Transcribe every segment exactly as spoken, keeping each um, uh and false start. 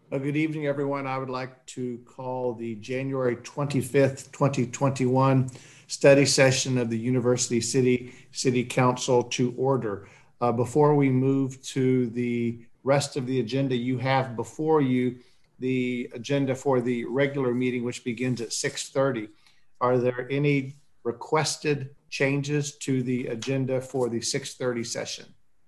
Uh, good evening, everyone. I would like to call the January twenty-fifth, twenty twenty-one study session of the University City City Council to order. Uh, before we move to the rest of the agenda, you have before you the agenda for the regular meeting, which begins at six thirty. Are there any requested changes to the agenda for the six thirty session?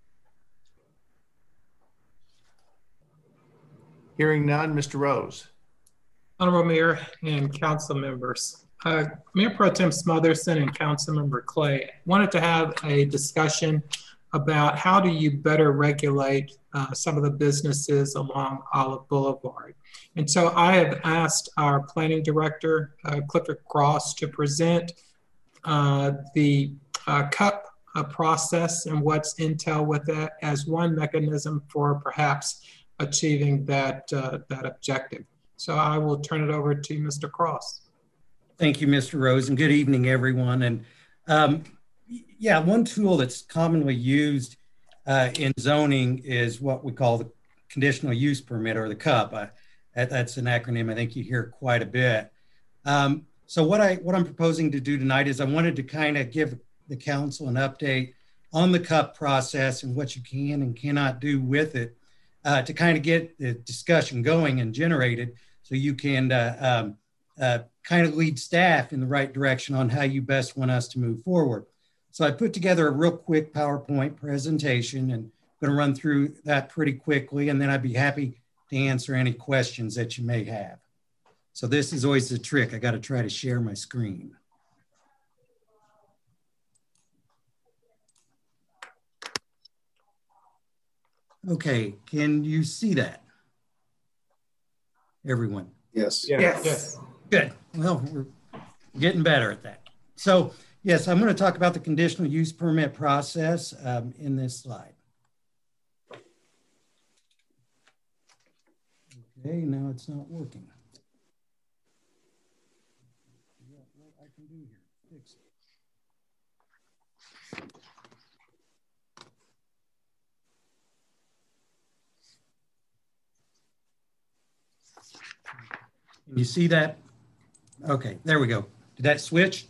Hearing none, Mister Rose. Honorable Mayor and council members, uh, Mayor Pro Tem Smotherson and Councilmember Clay wanted to have a discussion about how do you better regulate uh, some of the businesses along Olive Boulevard. And so I have asked our planning director, uh, Clifford Cross, to present uh, the uh, CUP uh, process and what's intel with that as one mechanism for perhaps achieving that, uh, that objective. So I will turn it over to Mister Cross. Thank you, Mister Rose, and good evening, everyone. And um, yeah, one tool that's commonly used uh, in zoning is what we call the conditional use permit, or the CUP. Uh, that, that's an acronym I think you hear quite a bit. Um, so what, I, what I'm proposing to do tonight is I wanted to kind of give the council an update on the CUP process and what you can and cannot do with it, Uh, to kind of get the discussion going and generated so you can uh, um, uh, kind of lead staff in the right direction on how you best want us to move forward. So I put together a real quick PowerPoint presentation and I'm going to run through that pretty quickly, and then I'd be happy to answer any questions that you may have. So this is always the trick. I got to try to share my screen. Okay, can you see that? Everyone? Yes. Yes. yes. Good. Well, we're getting better at that. So, yes, I'm going to talk about the conditional use permit process um, in this slide. Okay, now it's not working. What I can do here, fix it. Can you see that? Okay, there we go. Did that switch?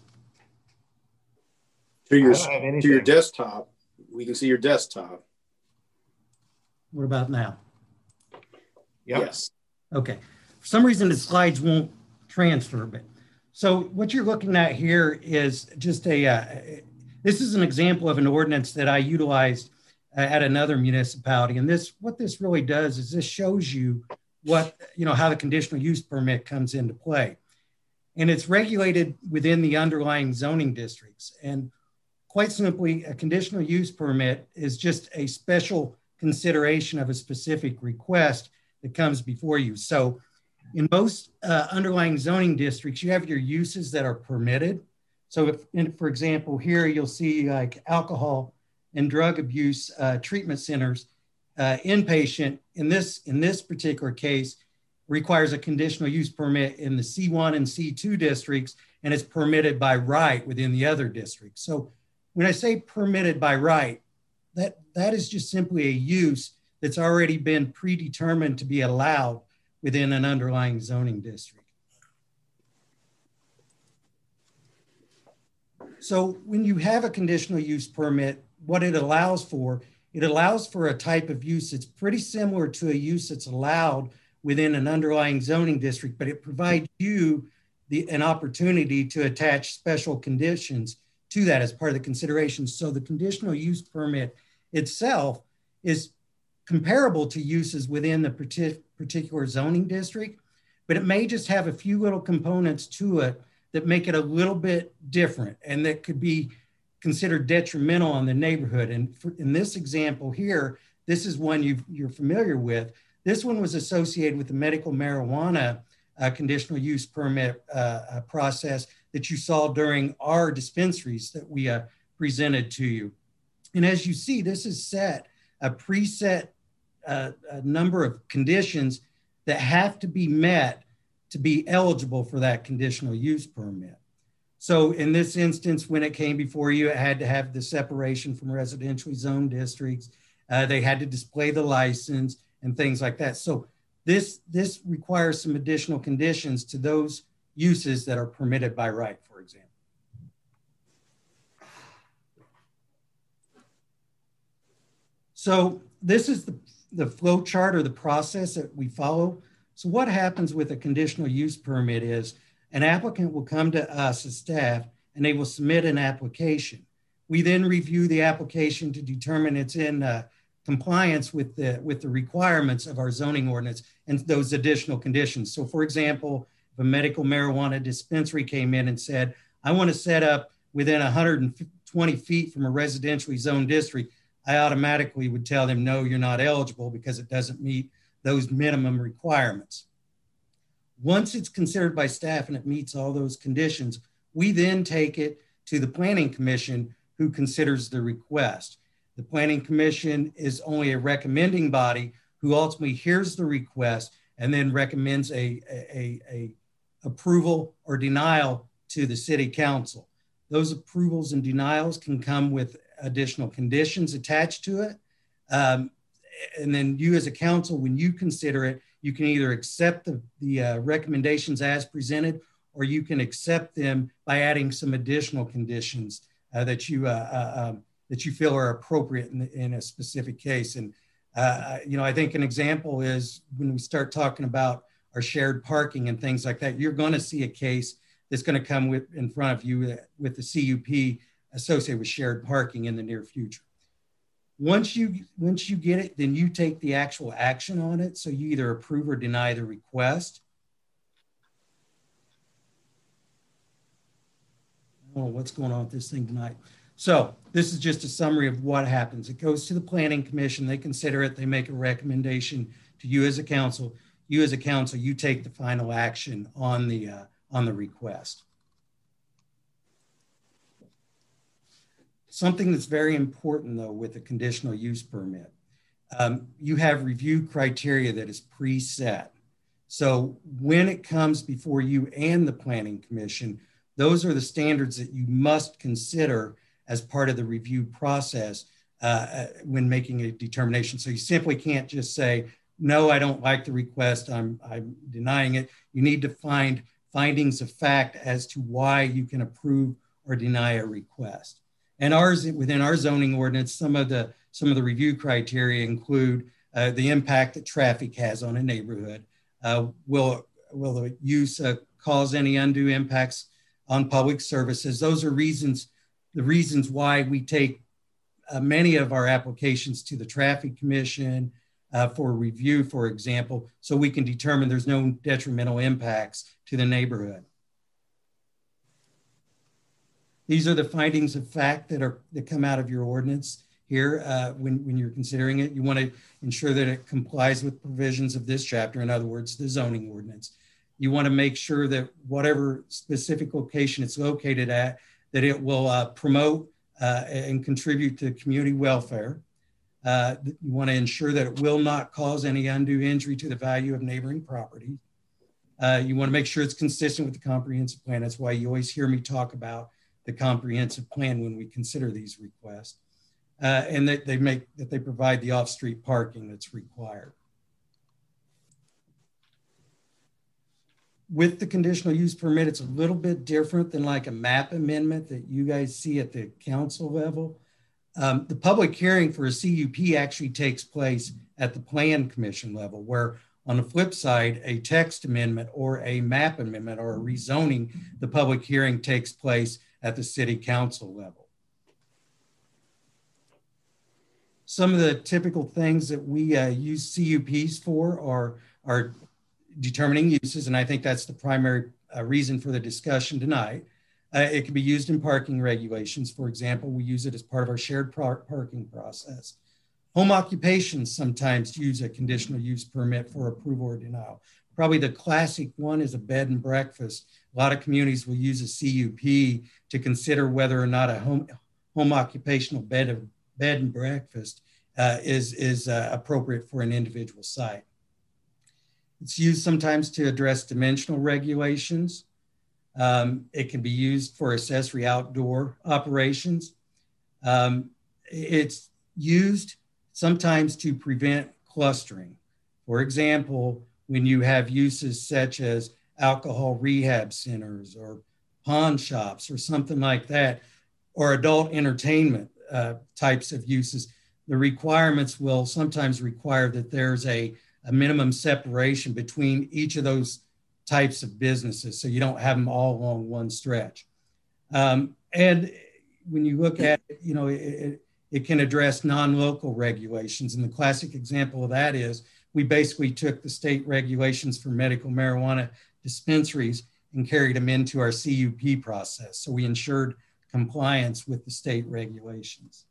To your, to your desktop. We can see your desktop. What about now? Yep. Yes. Okay. For some reason, the slides won't transfer, but so what you're looking at here is just a, uh, this is an example of an ordinance that I utilized uh, at another municipality. And this, what this really does is this shows you what, you know, how the conditional use permit comes into play. And it's regulated within the underlying zoning districts. And quite simply, a conditional use permit is just a special consideration of a specific request that comes before you. So in most uh, underlying zoning districts, you have your uses that are permitted. So if, in, for example, here you'll see like alcohol and drug abuse uh, treatment centers. Uh, inpatient in this in this particular case requires a conditional use permit in the C one and C two districts, and it's permitted by right within the other districts. So when I say permitted by right, that that is just simply a use that's already been predetermined to be allowed within an underlying zoning district. So when you have a conditional use permit, what it allows for, it allows for a type of use that's pretty similar to a use that's allowed within an underlying zoning district, but it provides you the, an opportunity to attach special conditions to that as part of the consideration. So the conditional use permit itself is comparable to uses within the partic- particular zoning district, but it may just have a few little components to it that make it a little bit different and that could be considered detrimental on the neighborhood. And for, in this example here, this is one you've, you're familiar with. This one was associated with the medical marijuana uh, conditional use permit uh, uh, process that you saw during our dispensaries that we uh, presented to you. And as you see, this is set a preset uh, a number of conditions that have to be met to be eligible for that conditional use permit. So in this instance, when it came before you, it had to have the separation from residentially zoned districts. Uh, they had to display the license and things like that. So This, this requires some additional conditions to those uses that are permitted by right, for example. So this is the, the flow chart or the process that we follow. So what happens with a conditional use permit is an applicant will come to us as staff and they will submit an application. We then review the application to determine it's in uh, compliance with the, with the requirements of our zoning ordinance and those additional conditions. So for example, if a medical marijuana dispensary came in and said, I want to set up within one hundred twenty feet from a residentially zoned district, I automatically would tell them, no, you're not eligible because it doesn't meet those minimum requirements. Once it's considered by staff and it meets all those conditions, we then take it to the Planning Commission, who considers the request. The Planning Commission is only a recommending body who ultimately hears the request and then recommends a, a, a approval or denial to the City Council. Those approvals and denials can come with additional conditions attached to it. Um, and then you as a council, when you consider it, you can either accept the, the uh, recommendations as presented, or you can accept them by adding some additional conditions uh, that you uh, uh, um, that you feel are appropriate in, in a specific case. And uh, you know, I think an example is when we start talking about our shared parking and things like that, you're going to see a case that's going to come with in front of you with the C U P associated with shared parking in the near future. Once you, once you get it, then you take the actual action on it. So you either approve or deny the request. I don't know what's going on with this thing tonight. So this is just a summary of what happens. It goes to the Planning Commission. They consider it. They make a recommendation to you as a council. You as a council, you take the final action on the, uh, on the request. Something that's very important though with a conditional use permit, um, you have review criteria that is preset. So when it comes before you and the Planning Commission, those are the standards that you must consider as part of the review process uh, when making a determination. So you simply can't just say, no, I don't like the request, I'm, I'm denying it. You need to find findings of fact as to why you can approve or deny a request. And ours, within our zoning ordinance, some of the some of the review criteria include uh, the impact that traffic has on a neighborhood. Uh, will will the use uh, cause any undue impacts on public services? Those are reasons, the reasons why we take uh, many of our applications to the Traffic Commission uh, for review, for example, so we can determine there's no detrimental impacts to the neighborhood. These are the findings of fact that are that come out of your ordinance here uh, when, when you're considering it. You want to ensure that it complies with provisions of this chapter, in other words, the zoning ordinance. You want to make sure that whatever specific location it's located at, that it will uh, promote uh, and contribute to community welfare. Uh, you want to ensure that it will not cause any undue injury to the value of neighboring property. Uh, you want to make sure it's consistent with the comprehensive plan. That's why you always hear me talk about the comprehensive plan when we consider these requests, uh, and that they make that they provide the off-street parking that's required. With the conditional use permit, it's a little bit different than like a map amendment that you guys see at the council level. Um, the public hearing for a C U P actually takes place at the Plan Commission level, where on the flip side, a text amendment or a map amendment or a rezoning, the public hearing takes place at the City Council level. Some of the typical things that we uh, use C U Ps for are, are determining uses, and I think that's the primary uh, reason for the discussion tonight. Uh, it can be used in parking regulations. For example, we use it as part of our shared par parking process. Home occupations sometimes use a conditional use permit for approval or denial. Probably the classic one is a bed and breakfast. A lot of communities will use a C U P to consider whether or not a home, home occupational bed, of, bed and breakfast uh, is, is uh, appropriate for an individual site. It's used sometimes to address dimensional regulations. Um, it can be used for accessory outdoor operations. Um, it's used sometimes to prevent clustering. For example, when you have uses such as alcohol rehab centers or pawn shops or something like that, or adult entertainment uh, types of uses, the requirements will sometimes require that there's a, a minimum separation between each of those types of businesses, so you don't have them all along one stretch. Um, and when you look at it, you know, it, it, it can address non-local regulations. And the classic example of that is we basically took the state regulations for medical marijuana dispensaries and carried them into our C U P process. So we ensured compliance with the state regulations.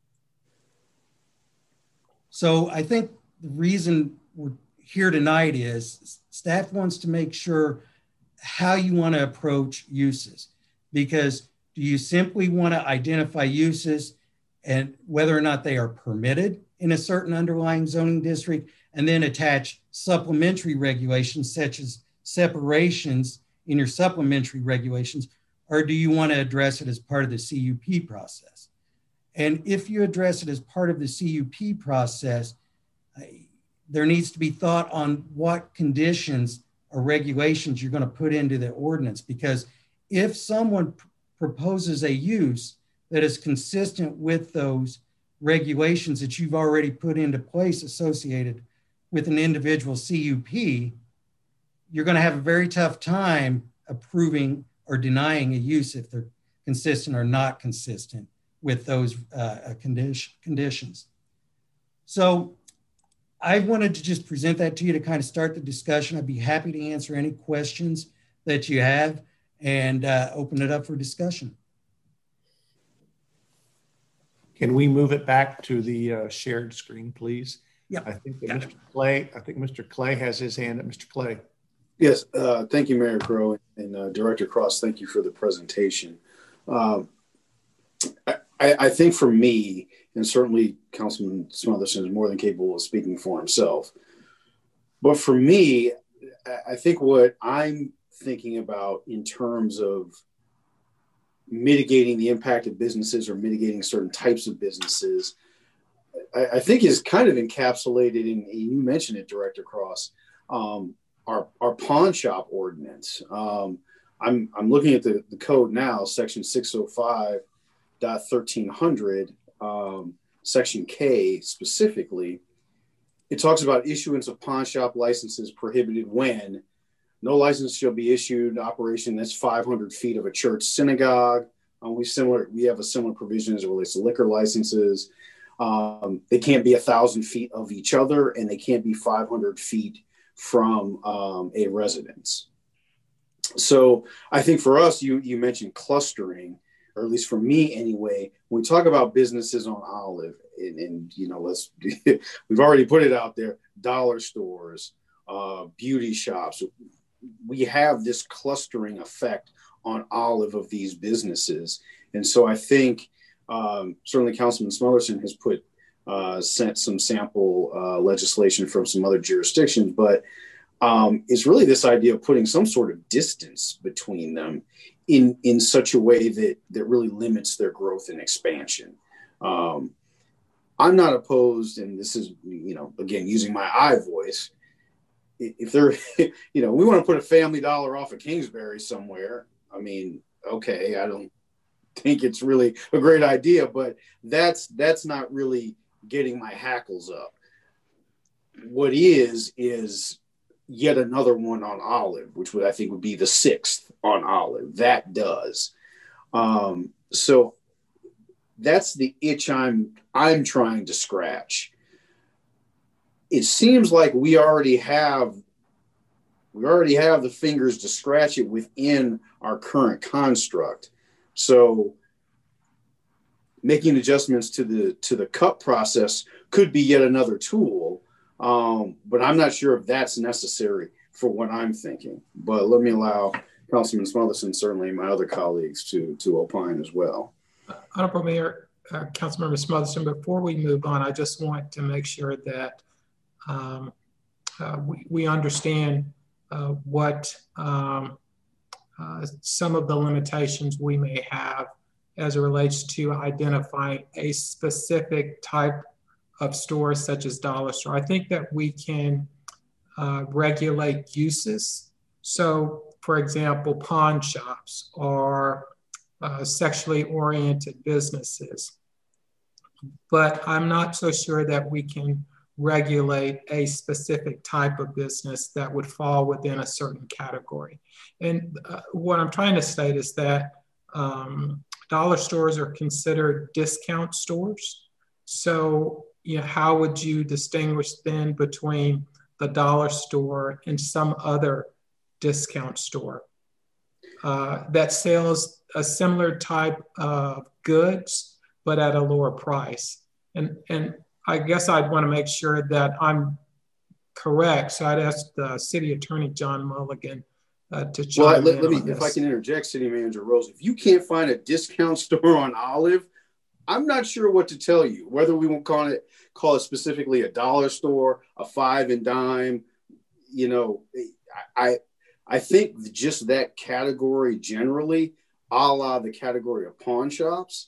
So I think the reason we're here tonight is staff wants to make sure how you want to approach uses, because do you simply want to identify uses and whether or not they are permitted in a certain underlying zoning district, and then attach supplementary regulations such as separations in your supplementary regulations, or do you want to address it as part of the C U P process? And if you address it as part of the C U P process, uh, there needs to be thought on what conditions or regulations you're going to put into the ordinance, because if someone pr- proposes a use that is consistent with those regulations that you've already put into place associated with an individual C U P, you're going to have a very tough time approving or denying a use if they're consistent or not consistent with those uh, condition, conditions. So I wanted to just present that to you to kind of start the discussion. I'd be happy to answer any questions that you have and uh, open it up for discussion. Can we move it back to the uh, shared screen, please? Yeah. I think that Mister Clay, I think Mister Clay has his hand up. Mister Clay. Yes, uh, thank you, Mayor Crowe, and uh, Director Cross. Thank you for the presentation. Um, I, I think for me, and certainly Councilman Smotherson is more than capable of speaking for himself, but for me, I think what I'm thinking about in terms of mitigating the impact of businesses or mitigating certain types of businesses, I, I think is kind of encapsulated in, you mentioned it, Director Cross, um, our, our pawn shop ordinance. Um, I'm, I'm looking at the, the code now, section six oh five dot thirteen hundred, um, section K specifically. It talks about issuance of pawn shop licenses prohibited when no license shall be issued operation that's five hundred feet of a church synagogue. Um, we similar we have a similar provision as it relates to liquor licenses. Um, they can't be a thousand feet of each other, and they can't be five hundred feet from um, a residence. So I think for us, you you mentioned clustering, or at least for me anyway. When we talk about businesses on Olive, and, and you know, let's we've already put it out there: dollar stores, uh, beauty shops. We have this clustering effect on Olive of these businesses. And so I think um, certainly Councilman Smotherson has put uh, sent some sample uh, legislation from some other jurisdictions, but um, it's really this idea of putting some sort of distance between them in, in such a way that, that really limits their growth and expansion. Um, I'm not opposed, and this is, you know, again, using my I voice, if they're, you know, we want to put a Family Dollar off of Kingsbury somewhere. I mean, okay, I don't think it's really a great idea, but that's that's not really getting my hackles up. What is is yet another one on Olive, which would I think would be the sixth on Olive. That does. Um, so that's the itch I'm I'm trying to scratch. It seems like we already have we already have the fingers to scratch it within our current construct. So making adjustments to the to the cup process could be yet another tool, um, but I'm not sure if that's necessary for what I'm thinking. But let me allow Councilman Smotherson, certainly my other colleagues, to to opine as well. Uh, Honorable Mayor, uh, Councilmember Smotherson, before we move on, I just want to make sure that um, uh, we, we understand uh, what um, uh, some of the limitations we may have as it relates to identifying a specific type of store such as dollar store. I think that we can uh, regulate uses. So, for example, pawn shops or uh, sexually oriented businesses. But I'm not so sure that we can regulate a specific type of business that would fall within a certain category. And uh, what I'm trying to state is that um, dollar stores are considered discount stores. So, you know, how would you distinguish then between the dollar store and some other discount store uh, that sells a similar type of goods, but at a lower price? And, and I guess I'd want to make sure that I'm correct. So I'd ask the City Attorney, John Mulligan, uh, to chime well, in let, let me, on this. if I can interject, City Manager Rose, if you can't find a discount store on Olive, I'm not sure what to tell you, whether we won't call it, call it specifically a dollar store, a five and dime, you know, I, I think just that category generally, a la the category of pawn shops,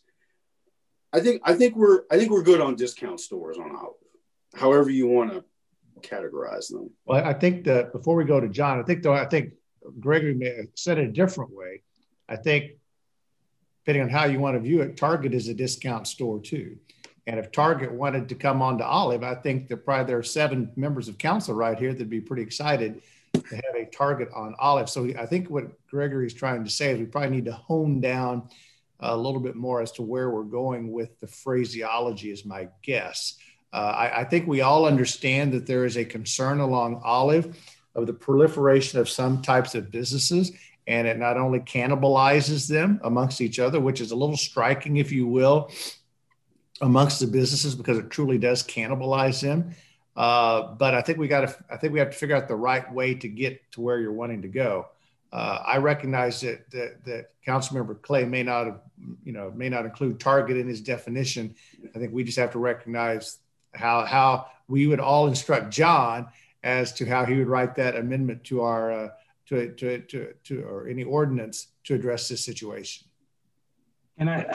I think I think we're I think we're good on discount stores on Olive, however you want to categorize them. Well, I think that before we go to John, I think though I think Gregory may have said it a different way. I think depending on how you want to view it, Target is a discount store too. And if Target wanted to come on to Olive, I think that probably there are seven members of council right here that'd be pretty excited to have a Target on Olive. So I think what Gregory's trying to say is we probably need to hone down a little bit more as to where we're going with the phraseology is my guess. Uh, I, I think we all understand that there is a concern along Olive of the proliferation of some types of businesses, and it not only cannibalizes them amongst each other, which is a little striking, if you will, amongst the businesses, because it truly does cannibalize them. Uh, but I think we got to, I think we have to figure out the right way to get to where you're wanting to go. Uh, I recognize that, that that Councilmember Clay may not have, you know, may not include Target in his definition. I think we just have to recognize how how we would all instruct John as to how he would write that amendment to our uh, to, to to to or any ordinance to address this situation. And I,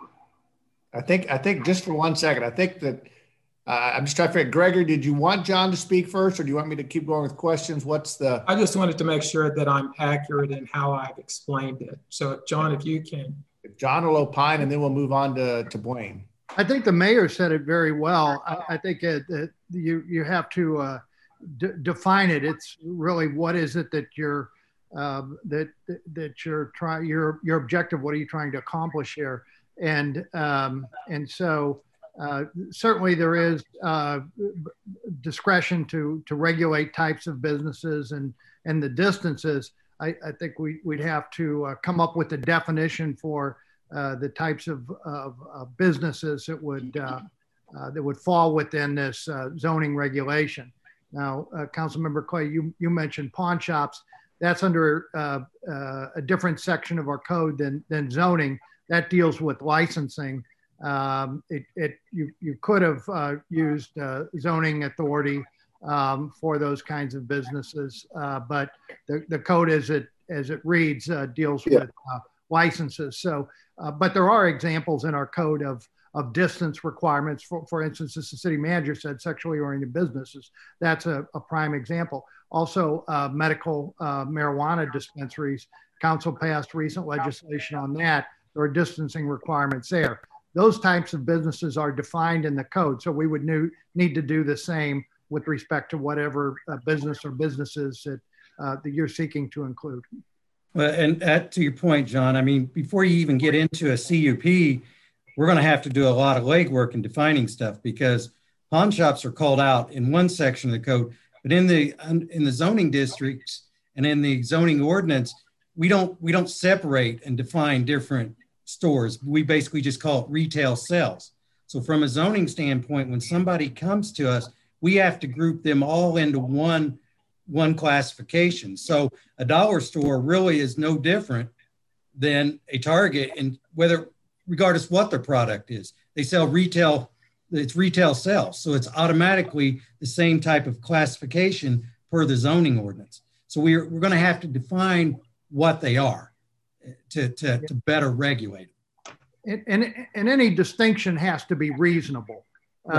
I think I think just for one second, I think that. Uh, I'm just trying to figure, Gregory, did you want John to speak first, or do you want me to keep going with questions? What's the? I just wanted to make sure that I'm accurate in how I've explained it. So, John, if you can. John will opine, and then we'll move on to, to Blaine. I think the mayor said it very well. I, I think uh, that you you have to uh, d- define it. It's really what is it that you're uh, that that you're trying your your objective. What are you trying to accomplish here? And um, and so. Uh, certainly there is uh, discretion to to regulate types of businesses and and the distances. I, I think we, we'd have to uh, come up with a definition for uh, the types of, of, of businesses that would uh, uh, that would fall within this uh, zoning regulation. Now, uh, Councilmember Clay, you, you mentioned pawn shops. That's under uh, uh, a different section of our code than, than zoning. That deals with licensing. Um, it, it you you could have uh, used uh, zoning authority um, for those kinds of businesses, uh, but the, the code as it as it reads uh, deals yeah. with uh, licenses. So, uh, but there are examples in our code of of distance requirements. For for instance, as the city manager said, sexually oriented businesses. That's a, a prime example. Also, uh, medical uh, marijuana dispensaries. Council passed recent legislation on that. There are distancing requirements there. Those types of businesses are defined in the code. So we would new, need to do the same with respect to whatever uh, business or businesses that, uh, that you're seeking to include. Well, and that, to your point, John, I mean, before you even get into a C U P, we're going to have to do a lot of legwork in defining stuff, because pawn shops are called out in one section of the code, but in the in the zoning districts and in the zoning ordinance, we don't we don't separate and define different stores. We basically just call it retail sales. So from a zoning standpoint, when somebody comes to us, we have to group them all into one, one classification. So a dollar store really is no different than a Target, and whether, regardless what their product is, they sell retail, it's retail sales. So it's automatically the same type of classification per the zoning ordinance. So we're, we're going to have to define what they are to, to, to better regulate. And, and, and any distinction has to be reasonable. Uh,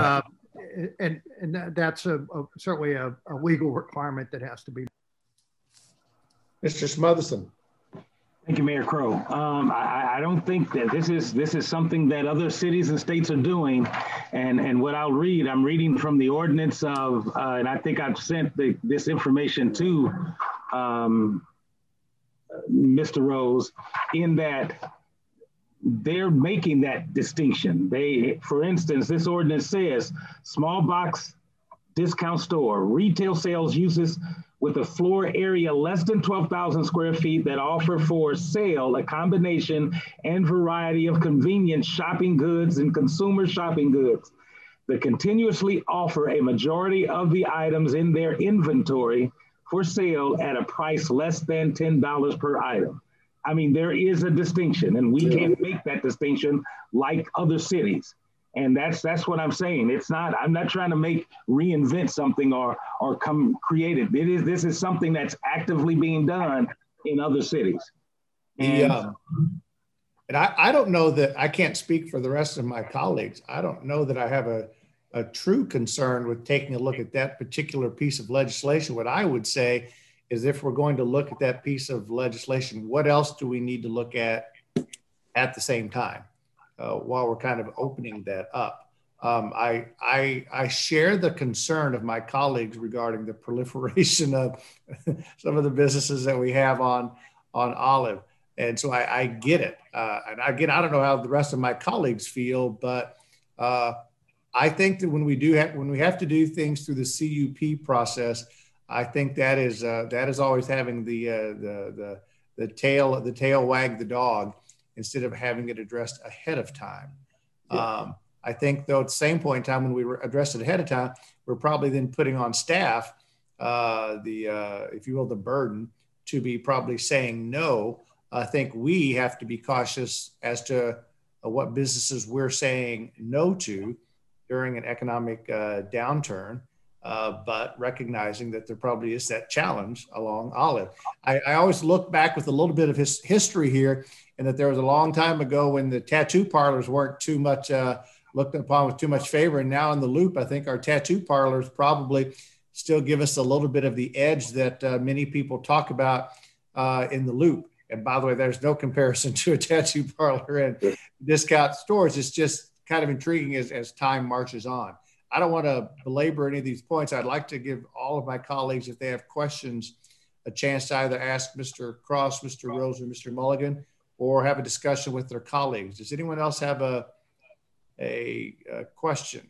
and and that- that's a, a certainly a, a legal requirement that has to be. Mister Smotherson. Thank you, Mayor Crow. Um, I, I don't think that this is this is something that other cities and states are doing. And, and what I'll read, I'm reading from the ordinance of, uh, and I think I've sent the, this information to um, Mister Rose, in that they're making that distinction. They, for instance, this ordinance says small box discount store, retail sales uses with a floor area less than twelve thousand square feet that offer for sale a combination and variety of convenience shopping goods and consumer shopping goods that continuously offer a majority of the items in their inventory for sale at a price less than ten dollars per item. I mean, there is a distinction, and we can't make that distinction like other cities. And that's that's what I'm saying. It's not, I'm not trying to make, reinvent something or or come create it. It is, this is something that's actively being done in other cities. And, The, um, and I, I don't know that, I can't speak for the rest of my colleagues. I don't know that I have a, a true concern with taking a look at that particular piece of legislation. What I would say is, if we're going to look at that piece of legislation, what else do we need to look at at the same time? Uh, while we're kind of opening that up. Um, I, I, I share the concern of my colleagues regarding the proliferation of some of the businesses that we have on, on Olive. And so I, I get it. Uh, and again, I don't know how the rest of my colleagues feel, but uh, I think that when we do have, when we have to do things through the C U P process, I think that is, uh, that is always having the, uh, the, the, the tail, the tail wag the dog, instead of having it addressed ahead of time. Yeah. Um, I think, though, at the same point in time, when we were addressed it ahead of time, we're probably then putting on staff uh, the, uh, if you will, the burden to be probably saying no. I think we have to be cautious as to uh, what businesses we're saying no to during an economic uh, downturn, uh, but recognizing that there probably is that challenge along Olive. I, I always look back with a little bit of his history here, and that there was a long time ago when the tattoo parlors weren't too much uh, looked upon with too much favor. And now in the Loop, I think our tattoo parlors probably still give us a little bit of the edge that uh, many people talk about uh, in the Loop. And by the way, there's no comparison to a tattoo parlor and discount stores. It's just kind of intriguing as, as time marches on. I don't want to belabor any of these points. I'd like to give all of my colleagues, if they have questions, a chance to either ask Mister Cross, Mister Rose, or Mister Mulligan, or have a discussion with their colleagues. Does anyone else have a, a, a question?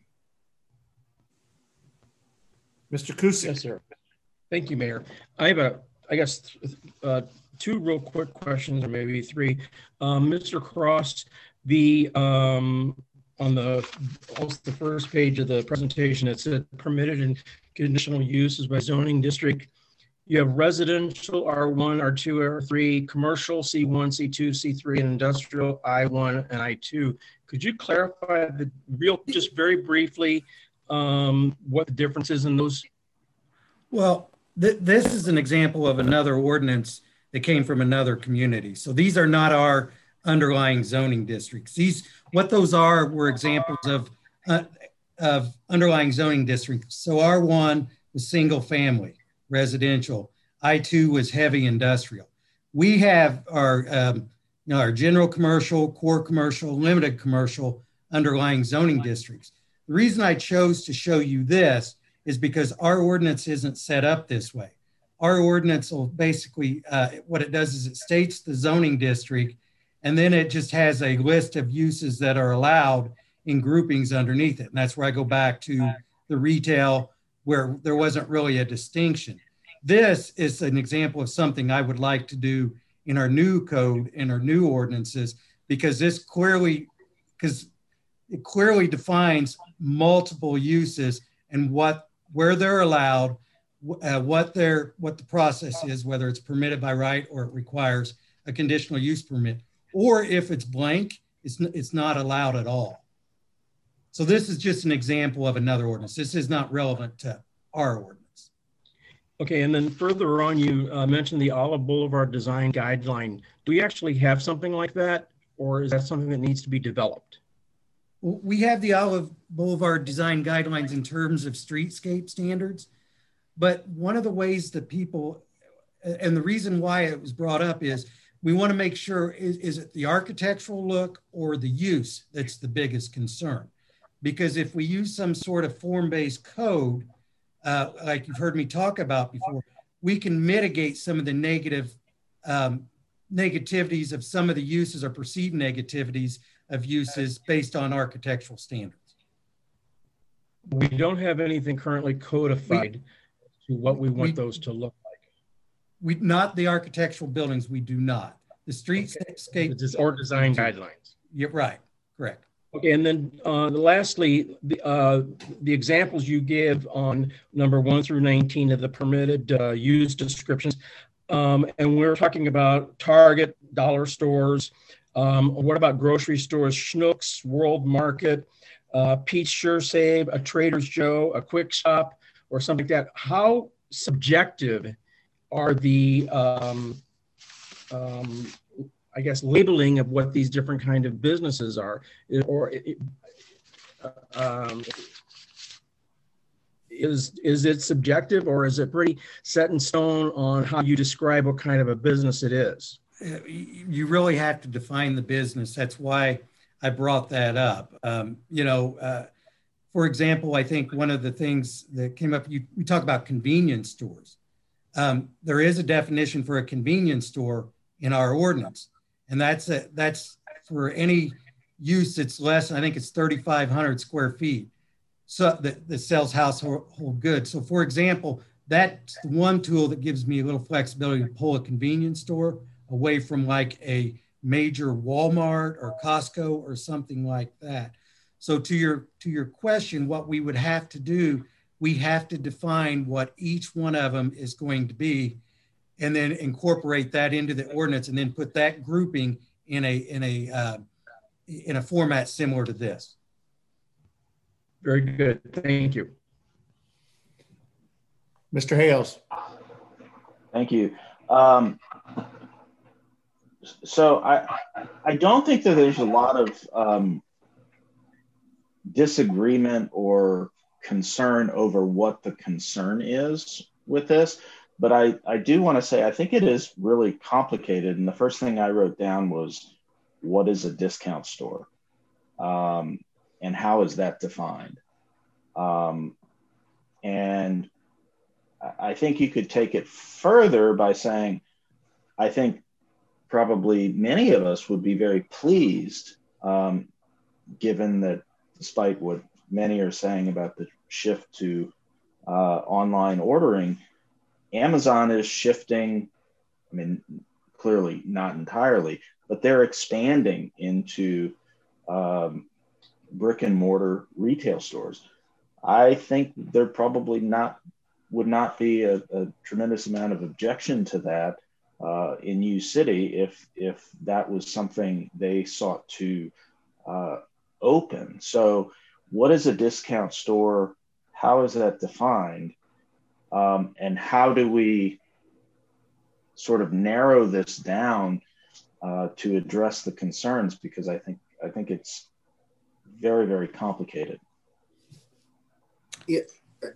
Mister Cusick. Yes, sir. Thank you, Mayor. I have a, I guess, uh, two real quick questions, or maybe three. Um, Mister Cross, the um, on the almost the first page of the presentation, it said permitted and conditional uses by zoning district. You have residential R one, R two, R three, commercial C one, C two, C three, and industrial I one and I two. Could you clarify the real, just very briefly, um, what the difference is in those? Well, th this is an example of another ordinance that came from another community. So these are not our underlying zoning districts. These, what those are, were examples of, uh, of underlying zoning districts. So R one was single family residential. I two was heavy industrial. We have our, um, you know, our general commercial, core commercial, limited commercial underlying zoning districts. The reason I chose to show you this is because our ordinance isn't set up this way. Our ordinance will basically, uh, what it does is it states the zoning district, and then it just has a list of uses that are allowed in groupings underneath it. And that's where I go back to the retail, where there wasn't really a distinction. This is an example of something I would like to do in our new code, in our new ordinances, because this clearly, because it clearly defines multiple uses and what, where they're allowed, uh, what their, what the process is, whether it's permitted by right or it requires a conditional use permit, or if it's blank, it's, it's not allowed at all. So this is just an example of another ordinance. This is not relevant to our ordinance. Okay, and then further on, you uh, mentioned the Olive Boulevard design guideline. Do we actually have something like that, or is that something that needs to be developed? We have the Olive Boulevard design guidelines in terms of streetscape standards, but one of the ways that people, and the reason why it was brought up is we want to make sure, is, is it the architectural look or the use that's the biggest concern? Because if we use some sort of form-based code, uh, like you've heard me talk about before, we can mitigate some of the negative um, negativities of some of the uses or perceived negativities of uses based on architectural standards. We don't have anything currently codified we, to what we want we, those to look like. We not the architectural buildings. We do not. The streetscape okay. or design guidelines. You're right. Correct. Okay, and then uh, lastly, the, uh, the examples you give on number one through nineteen of the permitted uh, use descriptions, um, and we're talking about Target, dollar stores. Um, what about grocery stores? Schnucks, World Market, uh, Pete's Sure Save, a Trader's Joe, a Quick Stop, or something like that. How subjective are the um, um, I guess, labeling of what these different kind of businesses are, or um, is is it subjective, or is it pretty set in stone on how you describe what kind of a business it is? You really have to define the business. That's why I brought that up. Um, you know, uh, for example, I think one of the things that came up, you, we talk about convenience stores. Um, there is a definition for a convenience store in our ordinance. And that's a, that's for any use that's less, I think it's thirty-five hundred square feet, so that, that sells household goods. So for example, that's one tool that gives me a little flexibility to pull a convenience store away from like a major Walmart or Costco or something like that. So to your, to your question, what we would have to do, we have to define what each one of them is going to be, and then incorporate that into the ordinance, and then put that grouping in a in a uh, in a format similar to this. Very good, thank you, Mister Hales. Thank you. Um, so I I don't think that there's a lot of um, disagreement or concern over what the concern is with this. But I, I do want to say, I think it is really complicated. And the first thing I wrote down was, what is a discount store? Um, and how is that defined? Um, and I think you could take it further by saying, I think probably many of us would be very pleased, um, given that despite what many are saying about the shift to uh, online ordering, Amazon is shifting, I mean, clearly not entirely, but they're expanding into um, brick and mortar retail stores. I think there probably not would not be a, a tremendous amount of objection to that uh, in U City if if that was something they sought to uh, open. So what is a discount store? How is that defined? Um, and how do we sort of narrow this down uh, to address the concerns? Because I think I think it's very, very complicated. Yeah.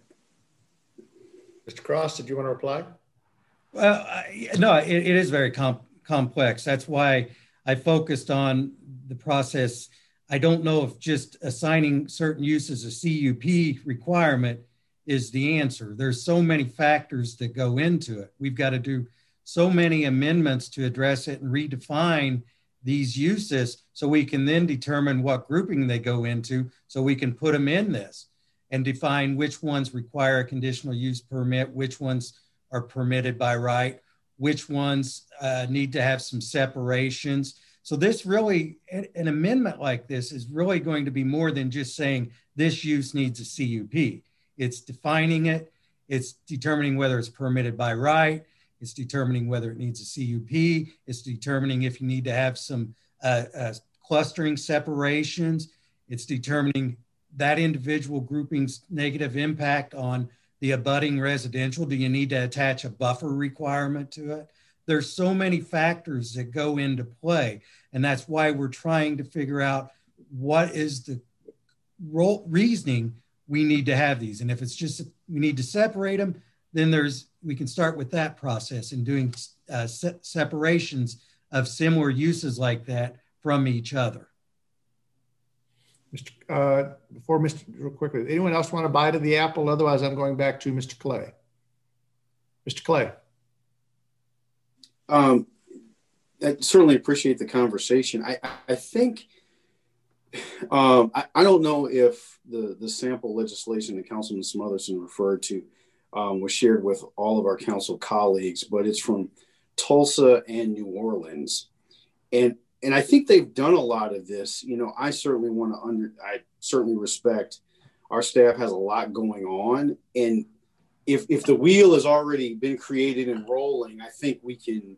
Mister Cross, did you want to reply? Well, I, no, it, it is very com complex. That's why I focused on the process. I don't know if just assigning certain uses a C U P requirement is the answer. There's so many factors that go into it. We've got to do so many amendments to address it and redefine these uses so we can then determine what grouping they go into, so we can put them in this and define which ones require a conditional use permit, which ones are permitted by right, which ones uh, need to have some separations. So this really, an amendment like this is really going to be more than just saying this use needs a C U P. It's defining it, it's determining whether it's permitted by right, it's determining whether it needs a C U P, it's determining if you need to have some uh, uh, clustering separations, it's determining that individual grouping's negative impact on the abutting residential. Do you need to attach a buffer requirement to it? There's so many factors that go into play, and that's why we're trying to figure out what is the role, reasoning, we need to have these. And if it's just, we need to separate them, then there's, we can start with that process and doing uh, se separations of similar uses like that from each other. Mister Uh, before Mister real quickly, anyone else want to bite of the apple? Otherwise, I'm going back to Mister Clay. Mister Clay. Um, I certainly appreciate the conversation. I, I think, um, I, I don't know if the, the sample legislation that Councilman Smotherson referred to um, was shared with all of our council colleagues, but it's from Tulsa and New Orleans. And, and I think they've done a lot of this. You know, I certainly want to under, I certainly respect our staff has a lot going on. And if, if the wheel has already been created and rolling, I think we can,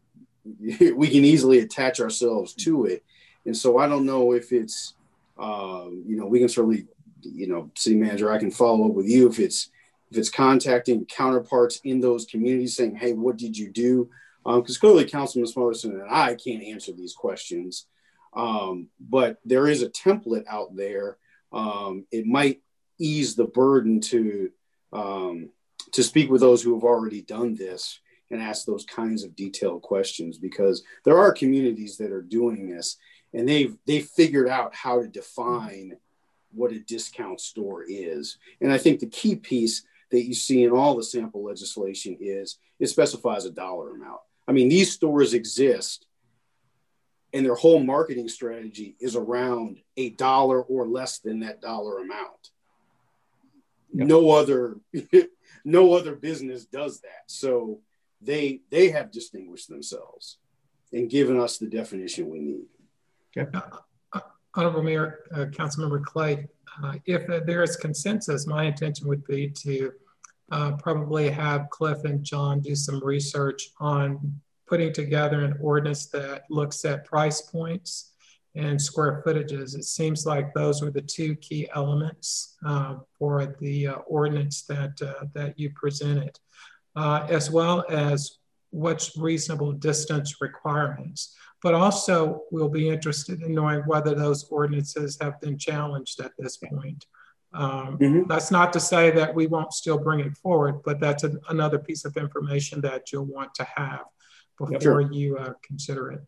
we can easily attach ourselves to it. And so I don't know if it's, um, you know, we can certainly, you know, city manager, I can follow up with you if it's, if it's contacting counterparts in those communities saying, hey, what did you do? Because um, clearly Councilman Smotherson and I can't answer these questions. Um, but there is a template out there. Um, it might ease the burden to, um, to speak with those who have already done this and ask those kinds of detailed questions, because there are communities that are doing this and they've, they've figured out how to define what a discount store is. And I think the key piece that you see in all the sample legislation is it specifies a dollar amount. I mean, these stores exist and their whole marketing strategy is around a dollar or less than that dollar amount. Yep. No other, no other business does that. So they, they have distinguished themselves and given us the definition we need. Okay. Uh, Honorable Mayor, uh, Councilmember Clay, uh, if uh, there is consensus, my intention would be to uh, probably have Cliff and John do some research on putting together an ordinance that looks at price points and square footages. It seems like those were the two key elements uh, for the uh, ordinance that, uh, that you presented, uh, as well as what's reasonable distance requirements. But also we'll be interested in knowing whether those ordinances have been challenged at this point. Um, mm-hmm. That's not to say that we won't still bring it forward, but that's a, another piece of information that you'll want to have before sure. you uh, consider it.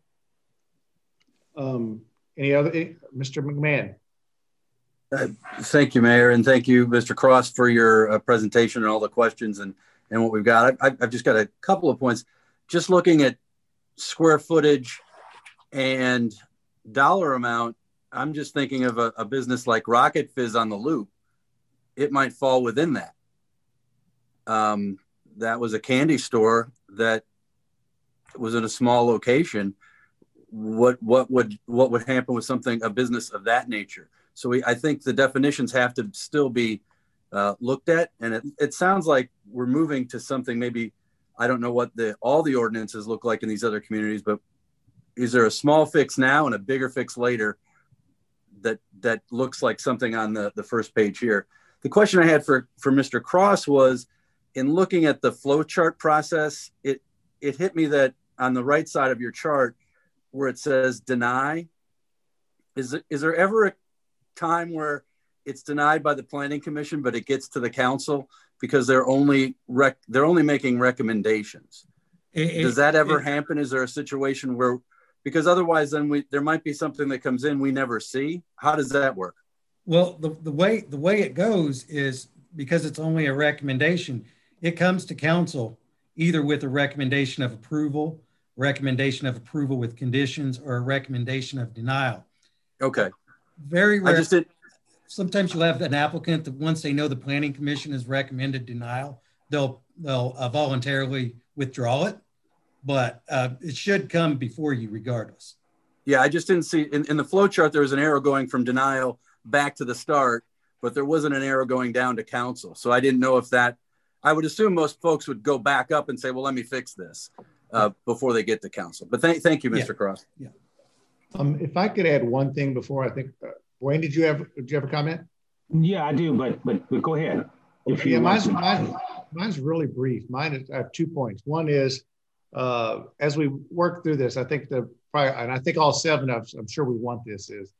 Um, any other, any, Mister McMahon? Uh, thank you, Mayor, and thank you, Mister Cross, for your uh, presentation and all the questions and, and what we've got. I, I've just got a couple of points. Just looking at square footage and dollar amount, I'm just thinking of a, a business like Rocket Fizz on the Loop. It might fall within that. Um, that was a candy store that was in a small location. What what would what would happen with something, a business of that nature? So we, I think the definitions have to still be uh, looked at, and it, it sounds like we're moving to something. Maybe I don't know what the all the ordinances look like in these other communities, but is there a small fix now and a bigger fix later that that looks like something on the, the first page here? The question I had for, for Mister Cross was, in looking at the flow chart process, it, it hit me that on the right side of your chart where it says deny, is, it, is there ever a time where it's denied by the Planning Commission, but it gets to the council because they're only, rec, they're only making recommendations? It, Does that ever it, happen? Is there a situation where, because otherwise then we, there might be something that comes in we never see? How does that work? Well, the, the way the way it goes is because it's only a recommendation, it comes to council either with a recommendation of approval, recommendation of approval with conditions, or a recommendation of denial. Okay. Very rare. I just did. Sometimes you'll have an applicant that once they know the Planning Commission has recommended denial, they'll they'll uh, voluntarily withdraw it, but uh, it should come before you regardless. Yeah, I just didn't see in, in the flow chart there was an arrow going from denial back to the start, but there wasn't an arrow going down to council. So I didn't know if that, I would assume most folks would go back up and say, well, let me fix this uh, before they get to council. But thank, thank you, Mister Yeah. Cross. Yeah. Um, if I could add one thing before, I think, uh, Wayne, did you have, did you have a comment? Yeah, I do, but but, but go ahead. If you yeah, want mine's, to. mine's, mine's really brief. Mine is, I have two points. One is, uh, as we work through this, I think the, and I think all seven of us, I'm sure we want this, is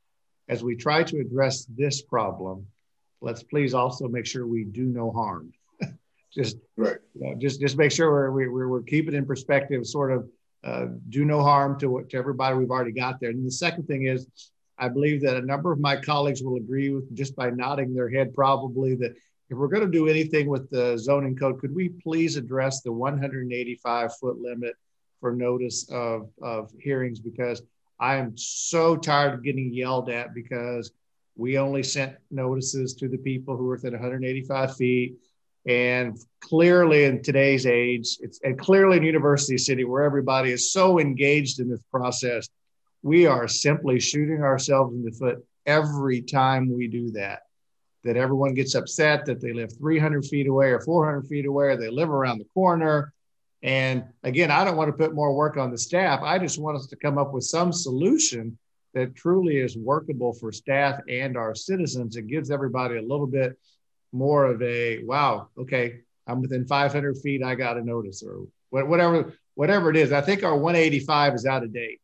as we try to address this problem, let's please also make sure we do no harm. just, right. you know, just, just make sure we're, we're, we're keeping in perspective, sort of uh, do no harm to, to everybody we've already got there. And the second thing is, I believe that a number of my colleagues will agree with, just by nodding their head probably, that if we're going to do anything with the zoning code, could we please address the one hundred eighty-five foot limit for notice of, of hearings? Because I am so tired of getting yelled at because we only sent notices to the people who were within one hundred eighty-five feet. And clearly in today's age, it's and clearly in University City, where everybody is so engaged in this process, we are simply shooting ourselves in the foot every time we do that. That everyone gets upset that they live three hundred feet away or four hundred feet away, or they live around the corner. And again, I don't want to put more work on the staff. I just want us to come up with some solution that truly is workable for staff and our citizens. It gives everybody a little bit more of a, wow, okay, I'm within five hundred feet, I got a notice, or whatever, whatever it is. I think our one eighty-five is out of date.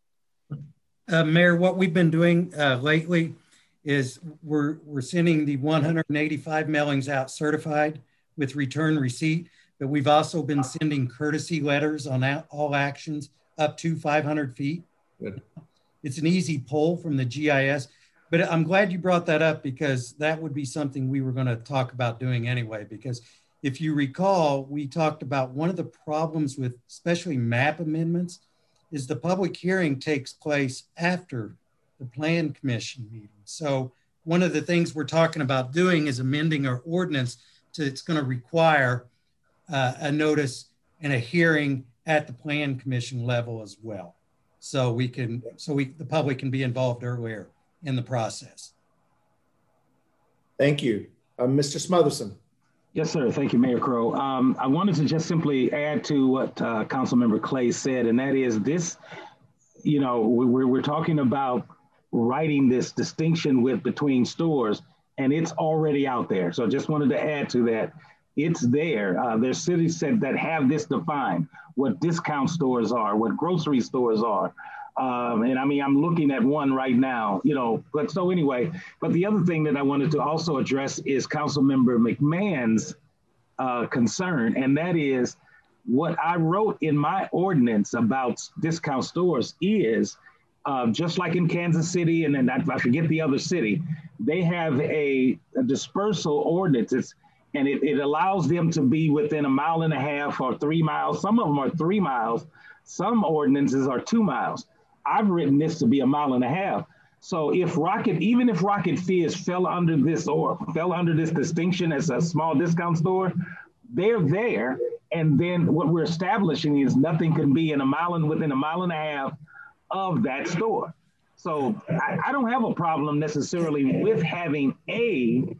Uh, Mayor, what we've been doing uh, lately is we're, we're sending the one hundred eighty-five mailings out certified with return receipt, but we've also been sending courtesy letters on all actions up to five hundred feet. Good. It's an easy pull from the G I S, but I'm glad you brought that up, because that would be something we were going to talk about doing anyway. Because if you recall, we talked about one of the problems with especially map amendments is the public hearing takes place after the Plan Commission meeting. So one of the things we're talking about doing is amending our ordinance to, it's going to require uh, a notice and a hearing at the Plan Commission level as well. So we can, so we, the public can be involved earlier in the process. Thank you. Uh, Mister Smotherson. Yes, sir. Thank you, Mayor Crow. Um, I wanted to just simply add to what uh, Councilmember Clay said, and that is this, you know, we're, we're talking about writing this distinction with between stores, and it's already out there. So I just wanted to add to that. It's there. Uh, there's cities that, that have this defined, what discount stores are, what grocery stores are. Um, and I mean, I'm looking at one right now, you know, but so anyway, but the other thing that I wanted to also address is Councilmember McMahon's uh, concern, and that is what I wrote in my ordinance about discount stores is uh, just like in Kansas City, and then I, I forget the other city, they have a, a dispersal ordinance. It's, and it, it allows them to be within a mile and a half or three miles. Some of them are three miles. Some ordinances are two miles. I've written this to be a mile and a half. So if Rocket, even if Rocket Fizz fell under this or fell under this distinction as a small discount store, they're there. And then what we're establishing is nothing can be in a mile and within a mile and a half of that store. So I, I don't have a problem necessarily with having a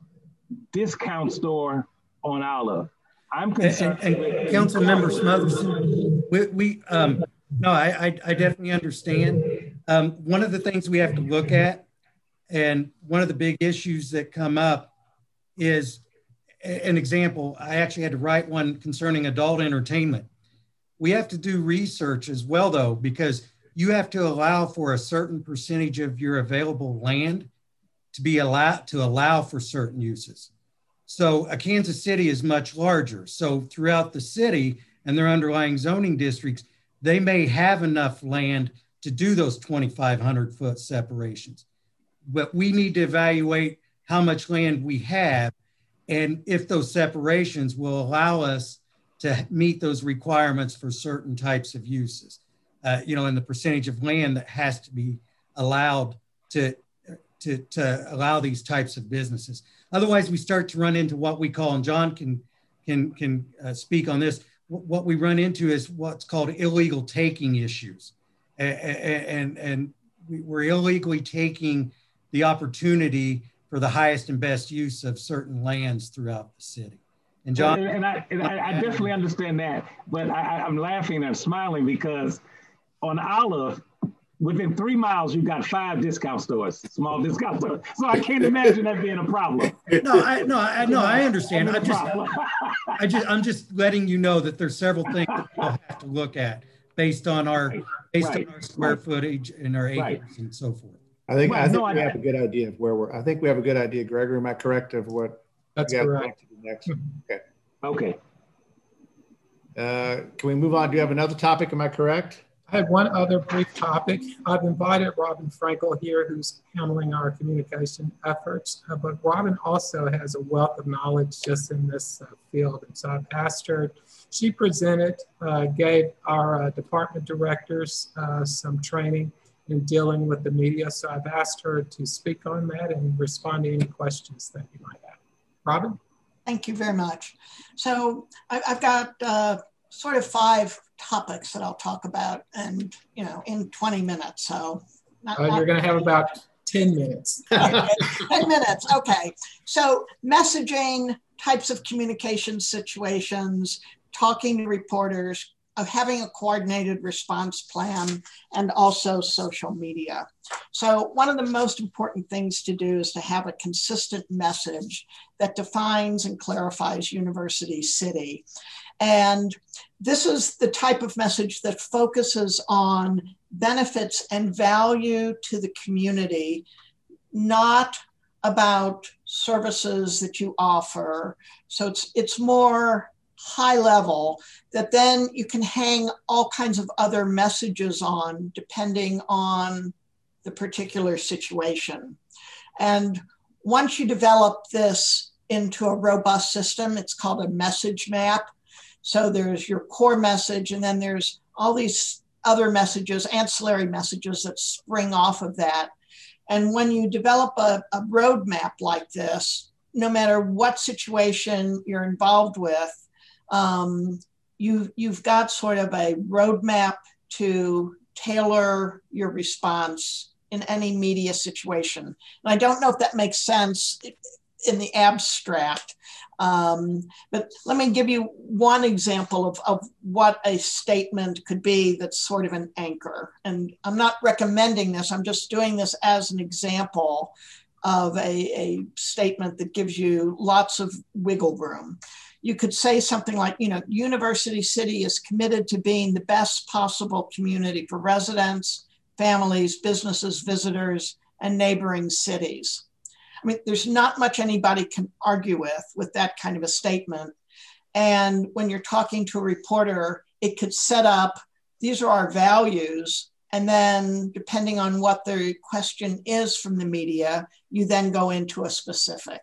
discount store on Olive. I'm concerned. And, and, and Council Member Smotherson, we, we um, no, I, I, I definitely understand. Um, one of the things we have to look at, and one of the big issues that come up is an example. I actually had to write one concerning adult entertainment. We have to do research as well, though, because you have to allow for a certain percentage of your available land to be allowed to allow for certain uses. So a Kansas City is much larger. So throughout the city and their underlying zoning districts, they may have enough land to do those twenty-five hundred foot separations. But we need to evaluate how much land we have and if those separations will allow us to meet those requirements for certain types of uses. Uh, you know, and the percentage of land that has to be allowed to, to, to allow these types of businesses. Otherwise, we start to run into what we call, and John can, can, can uh, speak on this, what we run into is what's called illegal taking issues. And, and, and we're illegally taking the opportunity for the highest and best use of certain lands throughout the city. And John? And, and, I, and I, I definitely understand that, but I, I'm laughing and smiling because on Olive, within three miles, you've got five discount stores, small discount stores. So I can't imagine that being a problem. No, I no, I no, I understand. I just, I just, I'm just letting you know that there's several things that we'll have to look at based on our, based right. on our square right. footage and our acres right. and so forth. I think, Well, I think no, we I- have a good idea of where we're, I think we have a good idea. Gregory, am I correct of what? That's we gotta correct. go to the next? Okay. Okay. Uh, can we move on? Do you have another topic? Am I correct? I had one other brief topic. I've invited Robin Frankel here, who's handling our communication efforts, uh, but Robin also has a wealth of knowledge just in this uh, field. And so I've asked her, she presented, uh, gave our uh, department directors uh, some training in dealing with the media. So I've asked her to speak on that and respond to any questions that you might have. Robin? Thank you very much. So I, I've got uh, sort of five topics that I'll talk about, and you know, in twenty minutes. So not, Uh, not you're going to have about ten minutes. ten minutes. Okay. So messaging, types of communication situations, talking to reporters, of having a coordinated response plan, and also social media. So one of the most important things to do is to have a consistent message that defines and clarifies University City. And this is the type of message that focuses on benefits and value to the community, not about services that you offer. So it's, it's more high level that then you can hang all kinds of other messages on depending on the particular situation. And once you develop this into a robust system, it's called a message map. So there's your core message, and then there's all these other messages, ancillary messages that spring off of that. And when you develop a, a roadmap like this, no matter what situation you're involved with, um, you, you've got sort of a roadmap to tailor your response in any media situation. And I don't know if that makes sense in the abstract, um, but let me give you one example of, of what a statement could be that's sort of an anchor. And I'm not recommending this, I'm just doing this as an example of a, a statement that gives you lots of wiggle room. You could say something like, you know, University City is committed to being the best possible community for residents, families, businesses, visitors, and neighboring cities. I mean, there's not much anybody can argue with, with that kind of a statement. And when you're talking to a reporter, it could set up, these are our values. And then depending on what the question is from the media, you then go into a specific.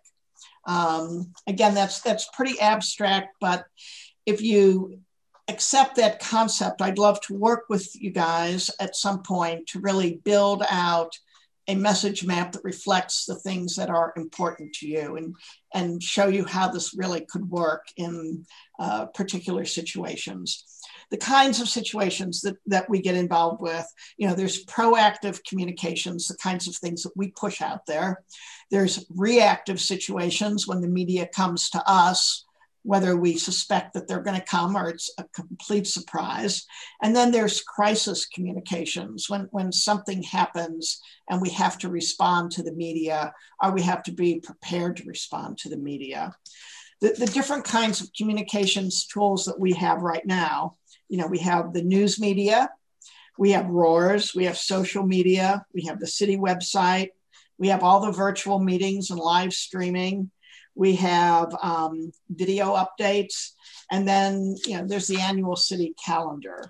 Um, again, that's, that's pretty abstract, but if you accept that concept, I'd love to work with you guys at some point to really build out a message map that reflects the things that are important to you, and, and show you how this really could work in uh, particular situations. The kinds of situations that, that we get involved with, you know, there's proactive communications, the kinds of things that we push out there. There's reactive situations when the media comes to us, whether we suspect that they're going to come or it's a complete surprise. And then there's crisis communications, when, when something happens and we have to respond to the media, or we have to be prepared to respond to the media. The, the different kinds of communications tools that we have right now, you know, we have the news media, we have ROARS, we have social media, we have the city website, we have all the virtual meetings and live streaming. We have um, video updates, and then, you know, there's the annual city calendar.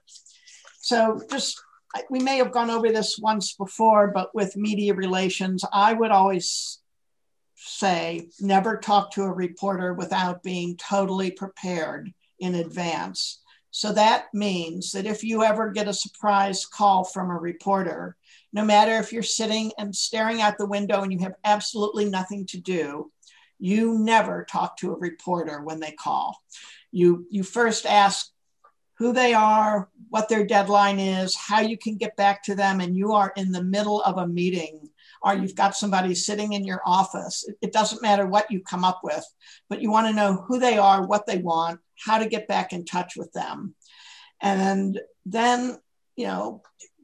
So just, we may have gone over this once before, but with media relations, I would always say, never talk to a reporter without being totally prepared in advance. So that means that if you ever get a surprise call from a reporter, no matter if you're sitting and staring out the window and you have absolutely nothing to do, you never talk to a reporter when they call. You, you first ask who they are, what their deadline is, how you can get back to them, and you are in the middle of a meeting, or you've got somebody sitting in your office. It, it doesn't matter what you come up with, but you want to know who they are, what they want, how to get back in touch with them. And then, you know,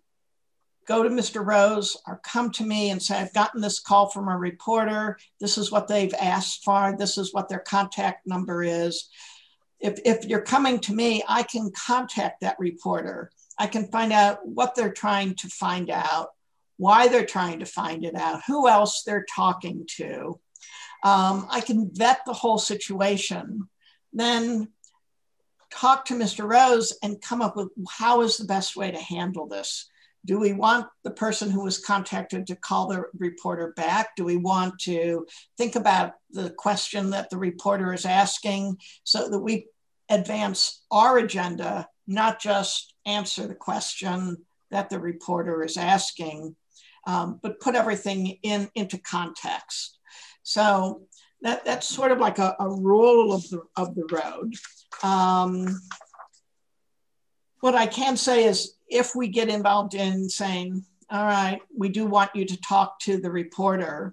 go to Mister Rose or come to me and say, I've gotten this call from a reporter. This is what they've asked for. This is what their contact number is. If, if you're coming to me, I can contact that reporter. I can find out what they're trying to find out, why they're trying to find it out, who else they're talking to. Um, I can vet the whole situation, then talk to Mister Rose and come up with how is the best way to handle this. Do we want the person who was contacted to call the reporter back? Do we want to think about the question that the reporter is asking so that we advance our agenda, not just answer the question that the reporter is asking, um, but put everything in into context. So that, that's sort of like a, a rule of the, of the road. Um, what I can say is if we get involved in saying, all right, we do want you to talk to the reporter,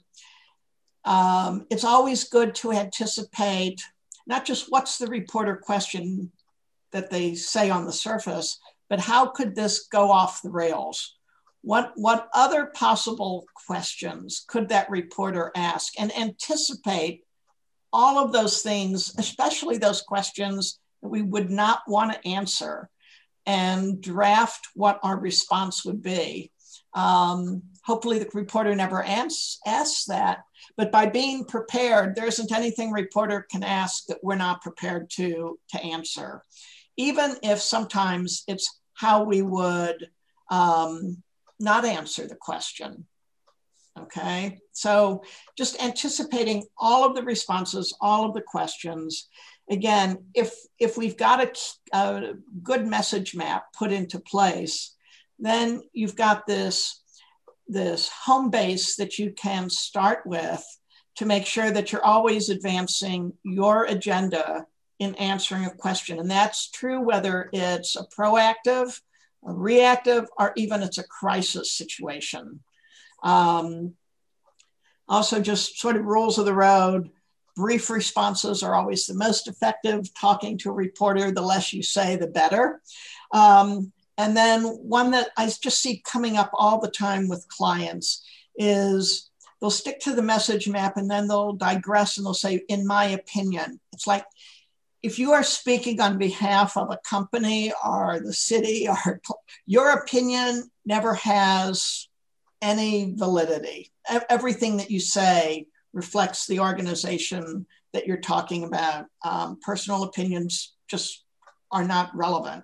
um, it's always good to anticipate not just what's the reporter question that they say on the surface, but how could this go off the rails? What, what other possible questions could that reporter ask? And anticipate all of those things, especially those questions that we would not want to answer, and draft what our response would be. Um, hopefully the reporter never asks, asks that, but by being prepared, there isn't anything reporter can ask that we're not prepared to, to answer. Even if sometimes it's how we would um, not answer the question, okay? So just anticipating all of the responses, all of the questions. Again, if, if we've got a, a good message map put into place, then you've got this, this home base that you can start with to make sure that you're always advancing your agenda in answering a question. And that's true whether it's a proactive, a reactive, or even it's a crisis situation. Um, also, just sort of rules of the road. Brief responses are always the most effective. Talking to a reporter, the less you say, the better. Um, and then one that I just see coming up all the time with clients is they'll stick to the message map and then they'll digress and they'll say, in my opinion. It's like, if you are speaking on behalf of a company or the city, or your opinion never has any validity. Everything that you say reflects the organization that you're talking about. Um, personal opinions just are not relevant.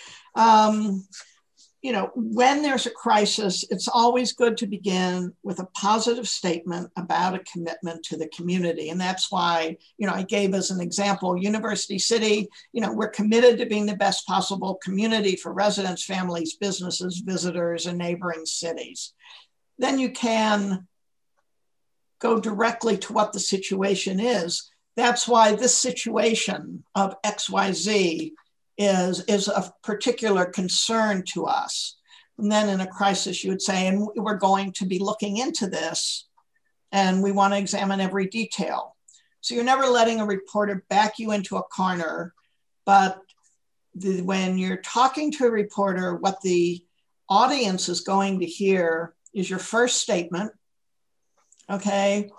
Um, you know, when there's a crisis, it's always good to begin with a positive statement about a commitment to the community. And that's why, you know, I gave as an example, University City, you know, we're committed to being the best possible community for residents, families, businesses, visitors, and neighboring cities. Then you can go directly to what the situation is. That's why this situation of X Y Z is, is a particular concern to us. And then in a crisis, you would say, and we're going to be looking into this, and we want to examine every detail. So you're never letting a reporter back you into a corner, but the, when you're talking to a reporter, what the audience is going to hear is your first statement, okay?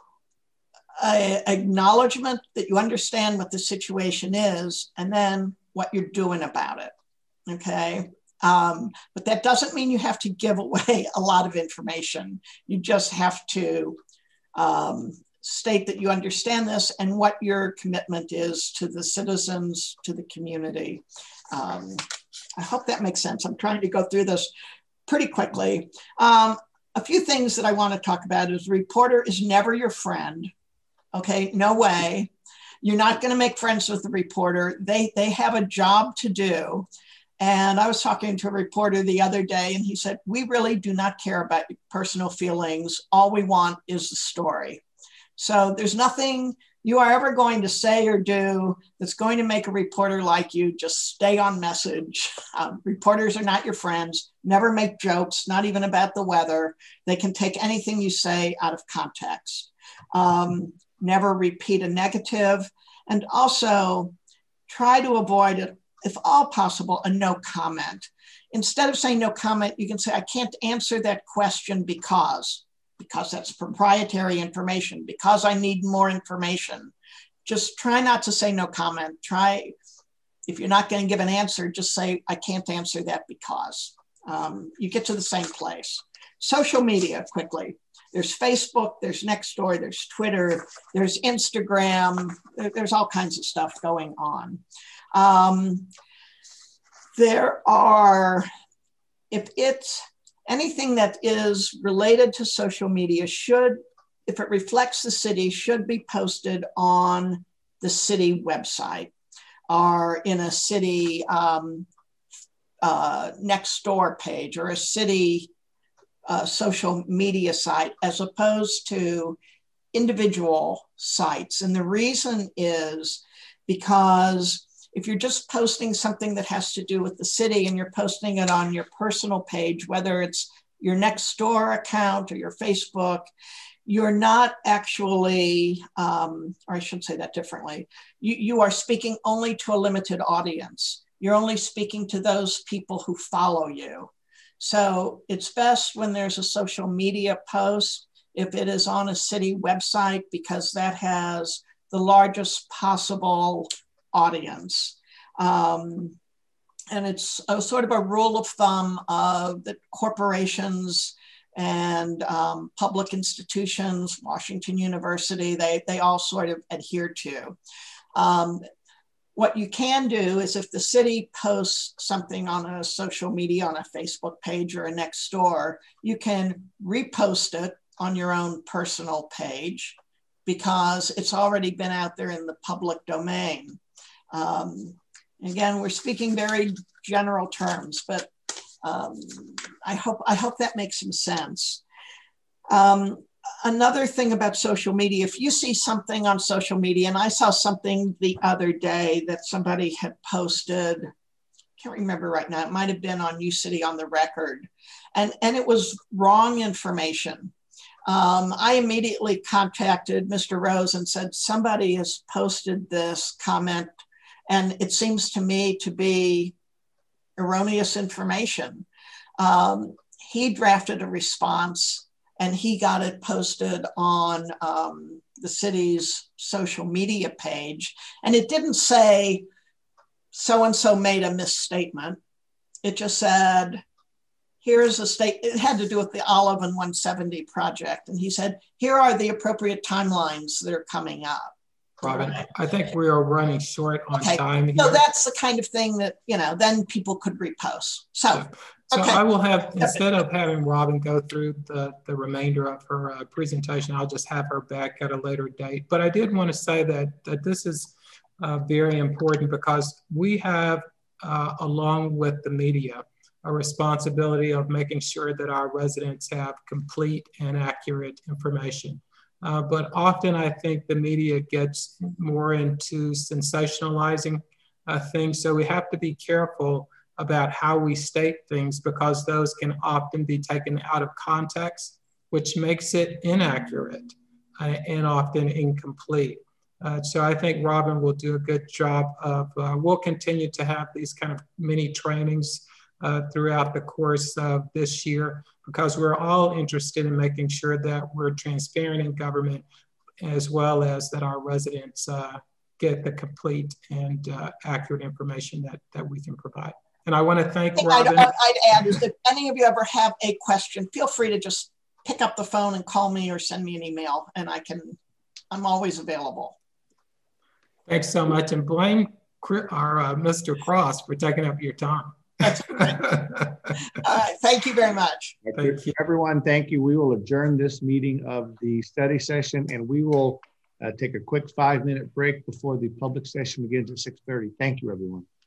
A acknowledgement that you understand what the situation is, and then what you're doing about it, okay? Um, but that doesn't mean you have to give away a lot of information. You just have to um, state that you understand this and what your commitment is to the citizens, to the community. Um, I hope that makes sense. I'm trying to go through this pretty quickly. Um, a few things that I want to talk about is reporter is never your friend, okay? No way. You're not going to make friends with the reporter. They, they have a job to do. And I was talking to a reporter the other day, and he said, we really do not care about personal feelings. All we want is the story. So there's nothing you are ever going to say or do that's going to make a reporter like you. Just stay on message. Um, reporters are not your friends. Never make jokes, not even about the weather. They can take anything you say out of context. Um, never repeat a negative, and also try to avoid it, if all possible, a no comment. Instead of saying no comment, you can say, I can't answer that question because, because that's proprietary information, because I need more information. Just try not to say no comment. Try, if you're not going to give an answer, just say, I can't answer that because. Um, you get to the same place. Social media, quickly. There's Facebook, there's Nextdoor, there's Twitter, there's Instagram, there, there's all kinds of stuff going on. Um, there are, if it's anything that is related to social media should, if it reflects the city, should be posted on the city website or in a city um, uh, Nextdoor page or a city uh, social media site, as opposed to individual sites. And the reason is because if you're just posting something that has to do with the city and you're posting it on your personal page, whether it's your Nextdoor account or your Facebook, you're not actually, um, or I should say that differently, you, you are speaking only to a limited audience. You're only speaking to those people who follow you. So it's best when there's a social media post, if it is on a city website, because that has the largest possible audience. Um, and it's a sort of a rule of thumb of that corporations and um, public institutions, Washington University, they, they all sort of adhere to. Um, what you can do is if the city posts something on a social media, on a Facebook page or a Nextdoor, you can repost it on your own personal page because it's already been out there in the public domain. Um, again, we're speaking very general terms, but um, I hope I hope that makes some sense. Um, another thing about social media, if you see something on social media, and I saw something the other day that somebody had posted, can't remember right now, it might have been on uCity on the Record, and, and it was wrong information. Um, I immediately contacted Mister Rose and said, somebody has posted this comment and it seems to me to be erroneous information. Um, he drafted a response and he got it posted on um, the city's social media page. And it didn't say so-and-so made a misstatement. It just said, here's a state, it had to do with the Olive and one seventy project. And he said, here are the appropriate timelines that are coming up. Robin, I think we are running short on okay. time here. So that's the kind of thing that, you know, then people could repost. So, yeah. so okay. I will have, instead of having Robin go through the, the remainder of her uh, presentation, I'll just have her back at a later date. But I did want to say that, that this is uh, very important because we have, uh, along with the media, a responsibility of making sure that our residents have complete and accurate information. Uh, but often I think the media gets more into sensationalizing uh, things. So we have to be careful about how we state things because those can often be taken out of context, which makes it inaccurate uh, and often incomplete. Uh, so I think Robin will do a good job of, uh, we'll continue to have these kind of mini trainings uh, throughout the course of this year, because we're all interested in making sure that we're transparent in government, as well as that our residents uh, get the complete and uh, accurate information that, that we can provide. And I want to thank Robin. I'd, I'd add, is if any of you ever have a question, feel free to just pick up the phone and call me or send me an email, and I can, I'm always available. Thanks so much, and blame our uh, Mister Cross for taking up your time. That's okay. All right, thank you very much. Thank you. Everyone, thank you. We will adjourn this meeting of the study session, and we will uh, take a quick five minute break before the public session begins at six thirty. Thank you, everyone.